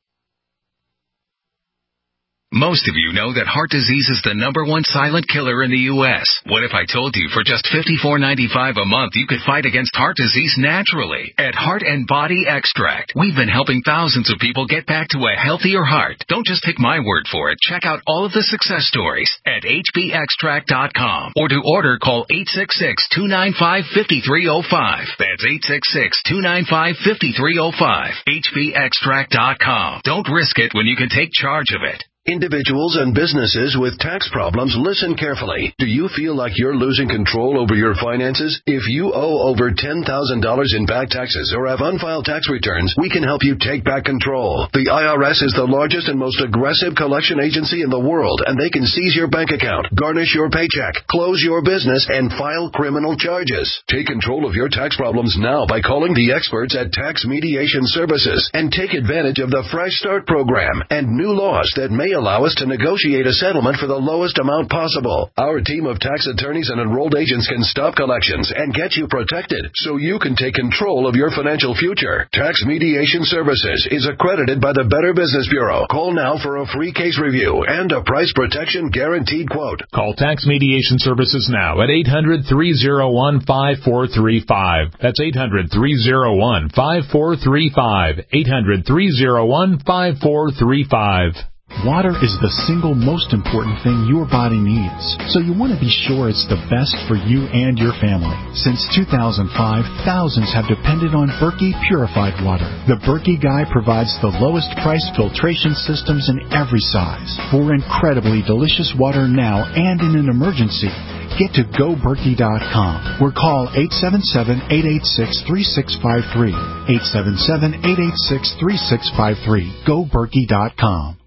Most of you know that heart disease is the number one silent killer in the U S What if I told you for just fifty-four ninety-five a month you could fight against heart disease naturally? At Heart and Body Extract, we've been helping thousands of people get back to a healthier heart. Don't just take my word for it. Check out all of the success stories at H B extract dot com. Or to order, call eight six six, two nine five, five three zero five. That's eight six six, two nine five, five three zero five. H B extract dot com. Don't risk it when you can take charge of it. Individuals and businesses with tax problems, listen carefully. Do you feel like you're losing control over your finances? If you owe over ten thousand dollars in back taxes or have unfiled tax returns, we can help you take back control. The I R S is the largest and most aggressive collection agency in the world, and they can seize your bank account, garnish your paycheck, close your business, and file criminal charges. Take control of your tax problems now by calling the experts at Tax Mediation Services and take advantage of the Fresh Start program and new laws that may allow us to negotiate a settlement for the lowest amount possible. Our team of tax attorneys and enrolled agents can stop collections and get you protected so you can take control of your financial future. Tax Mediation Services is accredited by the Better Business Bureau. Call now for a free case review and a price protection guaranteed quote. Call Tax Mediation Services now at eight hundred, three oh one, five four three five. That's eight hundred, three oh one, five four three five. eight hundred, three oh one, five four three five. Water is the single most important thing your body needs, so you want to be sure it's the best for you and your family. Since two thousand five, thousands have depended on Berkey Purified Water. The Berkey Guy provides the lowest price filtration systems in every size. For incredibly delicious water now and in an emergency, get to go berkey dot com or call eight seven seven, eight eight six, three six five three. eight seven seven, eight eight six, three six five three. go berkey dot com.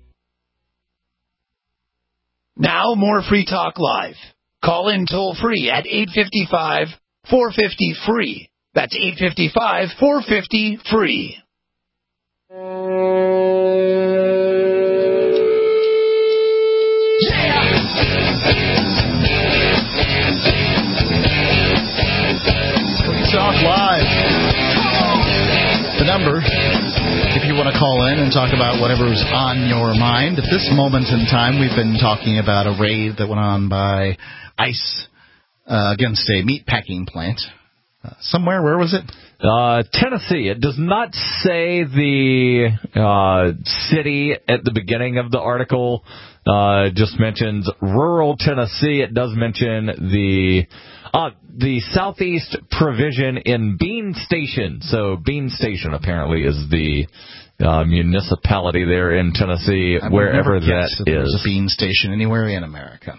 Now more Free Talk Live. Call in toll free at eight five five, four five zero, free. That's eight five five, four five zero, free. Free Talk Live. The number, if you want to call in and talk about whatever's on your mind. At this moment in time, we've been talking about a raid that went on by ICE uh, against a meatpacking plant. Uh, somewhere, where was it? Uh, Tennessee. It does not say the uh, city at the beginning of the article. Uh, it just mentions rural Tennessee. It does mention the... Uh, the Southeast Provision in Bean Station. So Bean Station apparently is the uh, municipality there in Tennessee, I wherever that that there's is. a Bean Station anywhere in America.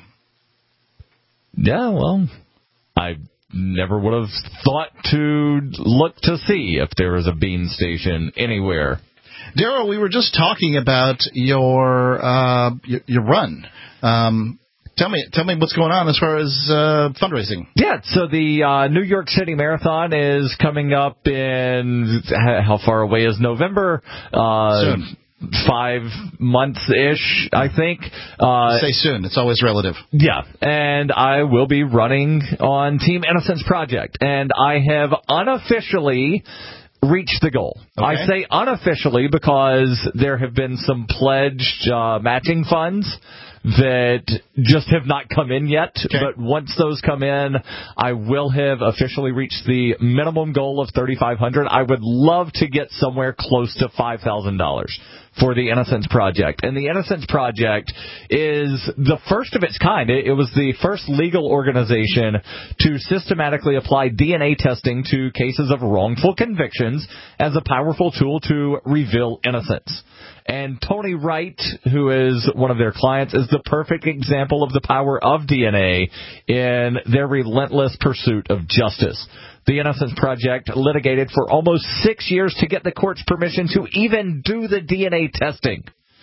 Yeah, well, I never would have thought to look to see if there was a Bean Station anywhere. Daryl, we were just talking about your uh, your, your run. Um Tell me, tell me what's going on as far as uh, fundraising. Yeah, so the uh, New York City Marathon is coming up in, how far away is November? Uh, soon. Five months-ish, I think. Uh, Say soon. It's always relative. Yeah, and I will be running on Team Innocence Project, and I have unofficially reached the goal. Okay. I say unofficially because there have been some pledged uh, matching funds that just have not come in yet. Okay. But once those come in, I will have officially reached the minimum goal of thirty-five hundred dollars. I would love to get somewhere close to five thousand dollars for the Innocence Project. And the Innocence Project is the first of its kind. It, it was the first legal organization to systematically apply D N A testing to cases of wrongful convictions as a powerful tool to reveal innocence. And Tony Wright, who is one of their clients, is the perfect example of the power of D N A in their relentless pursuit of justice. The Innocence Project litigated for almost six years to get the court's permission to even do the D N A testing.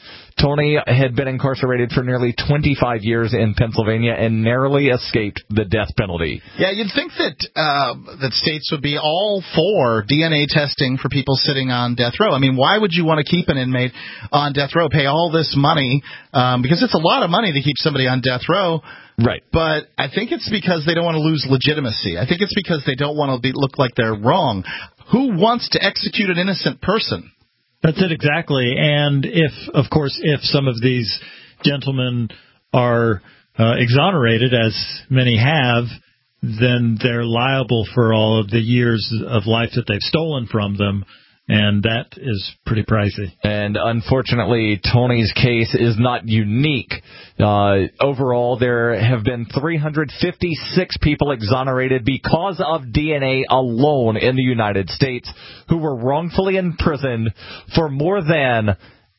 Tony had been incarcerated for nearly twenty-five years in Pennsylvania and narrowly escaped the death penalty. Yeah, you'd think that uh, that states would be all for D N A testing for people sitting on death row. I mean, why would you want to keep an inmate on death row, pay all this money, um, because it's a lot of money to keep somebody on death row. Right. But I think it's because they don't want to lose legitimacy. I think it's because they don't want to be, look like they're wrong. Who wants to execute an innocent person? That's it exactly. And if, of course, if some of these gentlemen are uh, exonerated, as many have, then they're liable for all of the years of life that they've stolen from them. And that is pretty pricey. And unfortunately, Tony's case is not unique. Uh, overall, there have been three hundred fifty-six people exonerated because of D N A alone in the United States who were wrongfully imprisoned for more than,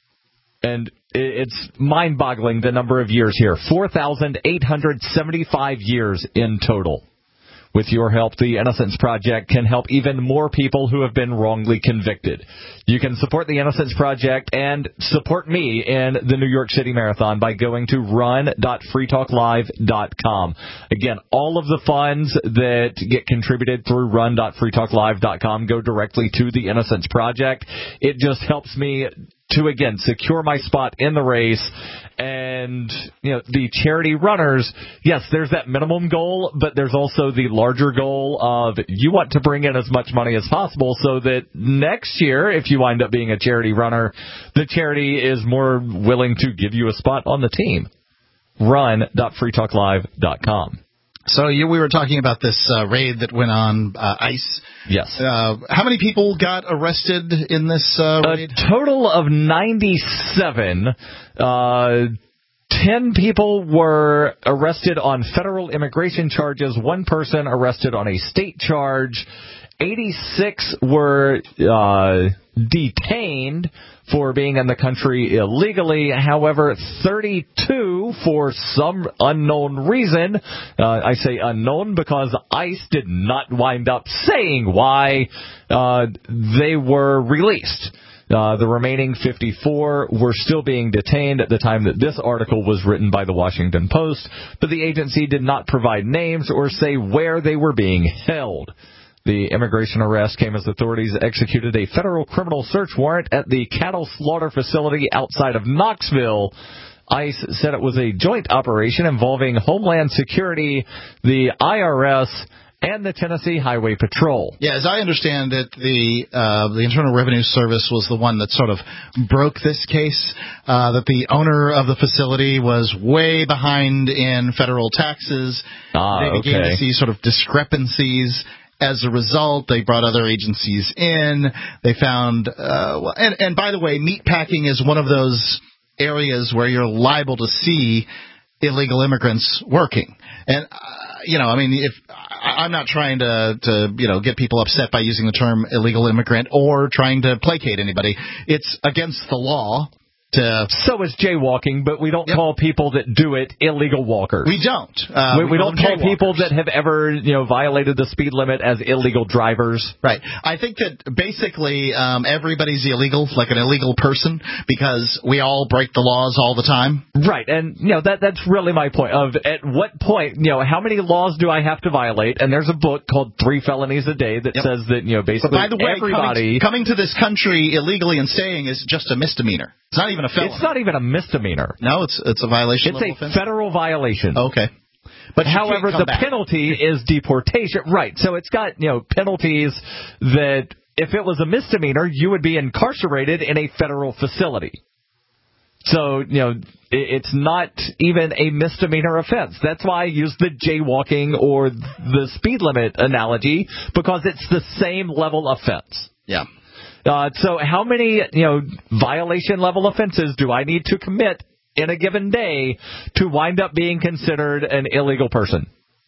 and it's mind-boggling the number of years here, four thousand eight hundred seventy-five years in total. With your help, the Innocence Project can help even more people who have been wrongly convicted. You can support the Innocence Project and support me in the New York City Marathon by going to run dot free talk live dot com. Again, all of the funds that get contributed through run dot free talk live dot com go directly to the Innocence Project. It just helps me to, again, secure my spot in the race. And, you know, the charity runners, yes, there's that minimum goal, but there's also the larger goal of you want to bring in as much money as possible so that next year, if you wind up being a charity runner, the charity is more willing to give you a spot on the team. run dot free talk live dot com. So you, we were talking about this uh, raid that went on uh, ICE. Yes. Uh, how many people got arrested in this uh, raid? A total of ninety-seven. Uh, ten people were arrested on federal immigration charges. One person arrested on a state charge. eighty-six were uh, detained for being in the country illegally. However, thirty-two, for some unknown reason, uh, I say unknown because ICE did not wind up saying why, uh, they were released. Uh, the remaining fifty-four were still being detained at the time that this article was written by the Washington Post, but the agency did not provide names or say where they were being held. The immigration arrest came as authorities executed a federal criminal search warrant at the cattle slaughter facility outside of Knoxville. ICE said it was a joint operation involving Homeland Security, the I R S, and the Tennessee Highway Patrol. Yeah, as I understand it, the uh, the Internal Revenue Service was the one that sort of broke this case, uh, that the owner of the facility was way behind in federal taxes. Ah, they began okay. to see sort of discrepancies. As a result, they brought other agencies in. They found, uh, and, and by the way, meatpacking is one of those areas where you're liable to see illegal immigrants working. And, uh, you know, I mean, if I'm not trying to, to, you know, get people upset by using the term illegal immigrant or trying to placate anybody. It's against the law. To, so is jaywalking, but we don't yep. call people that do it illegal walkers. We don't. Uh, we, we, we don't call people that have ever, you know, violated the speed limit as illegal drivers. Right. I think that basically um, everybody's illegal, like an illegal person, because we all break the laws all the time. Right. And, you know, that that's really my point of at what point, you know, how many laws do I have to violate? And there's a book called Three Felonies a Day that yep. says that, you know, basically but by the way, everybody... Coming, coming to this country illegally and staying is just a misdemeanor. It's not even a felony. It's not even a misdemeanor. No, it's it's a violation. It's a offense? federal violation. Okay. But however, the back. penalty is deportation. Right. So it's got, you know, penalties that if it was a misdemeanor, you would be incarcerated in a federal facility. So, you know, it's not even a misdemeanor offense. That's why I use the jaywalking or the speed limit analogy, because it's the same level offense. Yeah. Uh, so how many, you know, violation level offenses do I need to commit in a given day to wind up being considered an illegal person?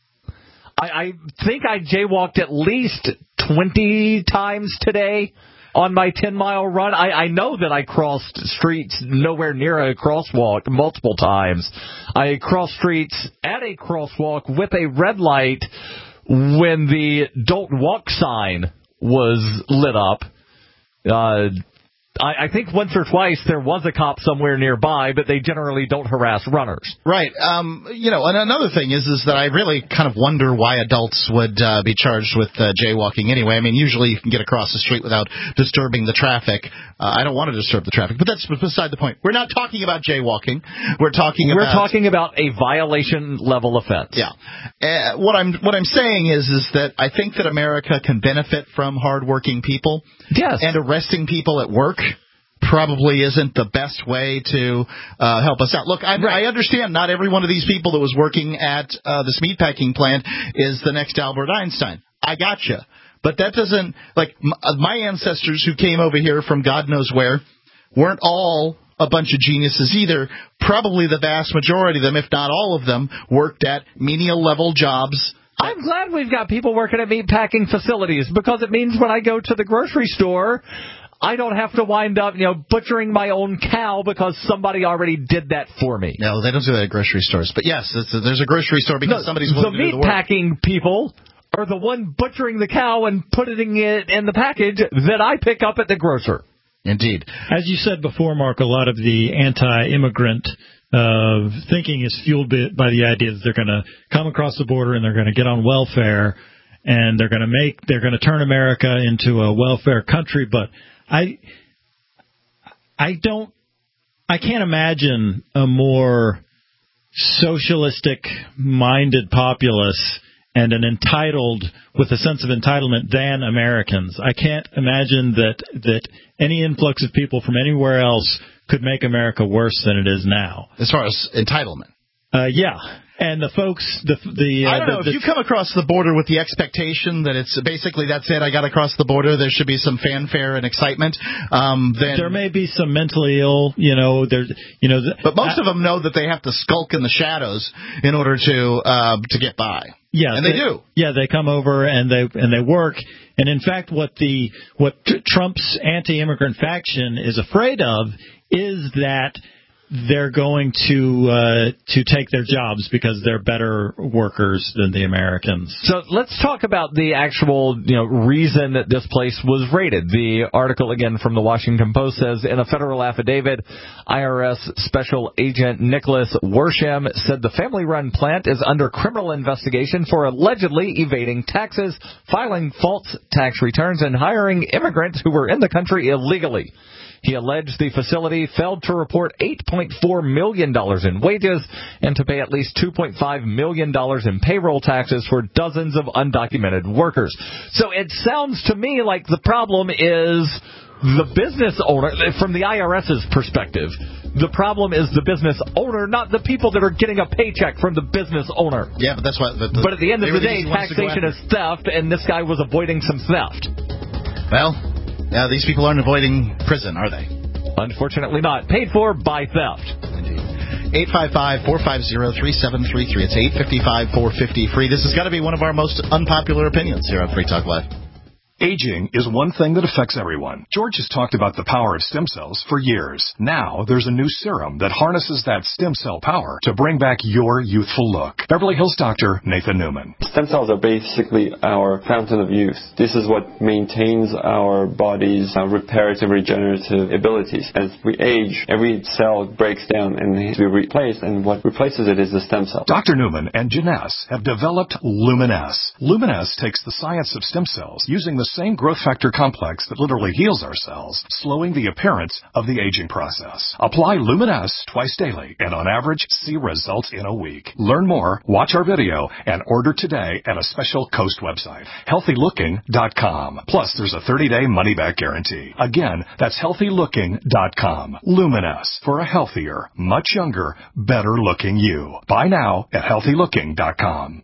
I, I think I jaywalked at least twenty times today on my ten-mile run. I, I know that I crossed streets nowhere near a crosswalk multiple times. I crossed streets at a crosswalk with a red light when the Don't Walk sign was lit up. Uh, I, I think once or twice there was a cop somewhere nearby, but they generally don't harass runners. Right. Um, you know, and another thing is is that I really kind of wonder why adults would uh, be charged with uh, jaywalking anyway. I mean, usually you can get across the street without disturbing the traffic. Uh, I don't want to disturb the traffic, but that's beside the point. We're not talking about jaywalking. We're talking We're about... talking about a violation-level offense. Yeah. Uh, what I'm what I'm saying is is that I think that America can benefit from hardworking people. Yes. And arresting people at work probably isn't the best way to uh, help us out. Look, I, right. I understand not every one of these people that was working at uh, this meatpacking plant is the next Albert Einstein. I gotcha. But that doesn't, like, my ancestors who came over here from God knows where weren't all a bunch of geniuses either. Probably the vast majority of them, if not all of them, worked at menial-level jobs. I'm glad we've got people working at meatpacking facilities, because it means when I go to the grocery store, I don't have to wind up, you know, butchering my own cow because somebody already did that for me. No, they don't do that at grocery stores. But yes, it's a, there's a grocery store because no, somebody's willing to do the work. The meatpacking people are the one butchering the cow and putting it in the package that I pick up at the grocer. Indeed. As you said before, Mark, a lot of the anti-immigrant uh, thinking is fueled by the idea that they're going to come across the border and they're going to get on welfare and they're going to make they're going to turn America into a welfare country. But I I don't I can't imagine a more socialistic-minded populace and an entitled, with a sense of entitlement, than Americans. I can't imagine that that any influx of people from anywhere else could make America worse than it is now. As far as entitlement? Uh, yeah. And the folks, the the uh, I don't know, the, if you come across the border with the expectation that it's basically that's it, I got across the border, there should be some fanfare and excitement, um, then... There may be some mentally ill, you know, there's, you know... The, but most I, of them know that they have to skulk in the shadows in order to uh, to get by. Yeah, and they, they do. Yeah, they come over and they and they work. And in fact, what the what Trump's anti-immigrant faction is afraid of is that they're going to uh, to take their jobs because they're better workers than the Americans. So let's talk about the actual, you know, reason that this place was raided. The article, again, from the Washington Post says, in a federal affidavit, I R S Special Agent Nicholas Worsham said the family-run plant is under criminal investigation for allegedly evading taxes, filing false tax returns, and hiring immigrants who were in the country illegally. He alleged the facility failed to report eight point four million dollars in wages and to pay at least two point five million dollars in payroll taxes for dozens of undocumented workers. So it sounds to me like the problem is the business owner, from the IRS's perspective. The problem is the business owner, not the people that are getting a paycheck from the business owner. Yeah, but that's why. The, the, but at the end of the day, taxation is theft, and this guy was avoiding some theft. Well... Now, these people aren't avoiding prison, are they? Unfortunately not. Paid for by theft. Indeed. eight five five, four five zero, three seven three three. It's eight five five, four five zero, free. This has got to be one of our most unpopular opinions here on Free Talk Live. Aging is one thing that affects everyone. George has talked about the power of stem cells for years. Now, there's a new serum that harnesses that stem cell power to bring back your youthful look. Beverly Hills doctor Nathan Newman. Stem cells are basically our fountain of youth. This is what maintains our body's uh, reparative, regenerative abilities. As we age, every cell breaks down and needs to be replaced, and what replaces it is the stem cell. Doctor Newman and Janess have developed Luminess. Luminess takes the science of stem cells using the same growth factor complex that literally heals our cells, slowing the appearance of the aging process. Apply Luminess twice daily and on average see results in a week. Learn more, watch our video, and order today at a special Coast website, healthy looking dot com. Plus, there's a thirty-day money-back guarantee. Again, that's healthy looking dot com. Luminess, for a healthier, much younger, better-looking you. Buy now at healthy looking dot com.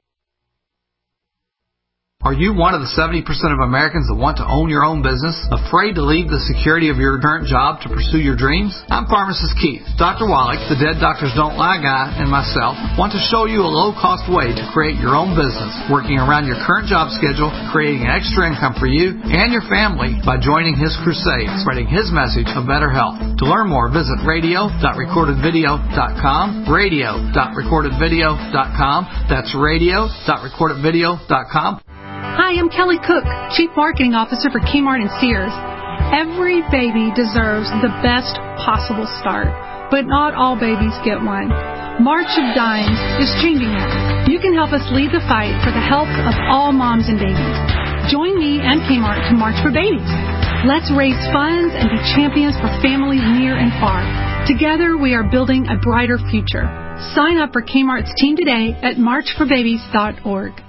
Are you one of the seventy percent of Americans that want to own your own business, afraid to leave the security of your current job to pursue your dreams? I'm Pharmacist Keith. Doctor Wallach, the Dead Doctors Don't Lie guy, and myself want to show you a low-cost way to create your own business, working around your current job schedule, creating an extra income for you and your family by joining his crusade, spreading his message of better health. To learn more, visit radio dot recorded video dot com, radio dot recorded video dot com. That's radio dot recorded video dot com. Hi, I'm Kelly Cook, Chief Marketing Officer for Kmart and Sears. Every baby deserves the best possible start, but not all babies get one. March of Dimes is changing that. You can help us lead the fight for the health of all moms and babies. Join me and Kmart to March for Babies. Let's raise funds and be champions for families near and far. Together, we are building a brighter future. Sign up for Kmart's team today at march for babies dot org.